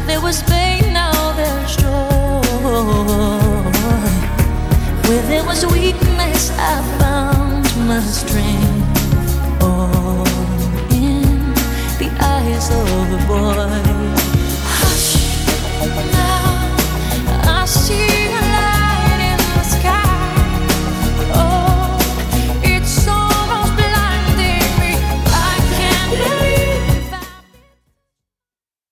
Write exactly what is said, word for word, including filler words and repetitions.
there was pain, now there's joy. Where there was weakness, I found my strength. All in the eyes of a boy.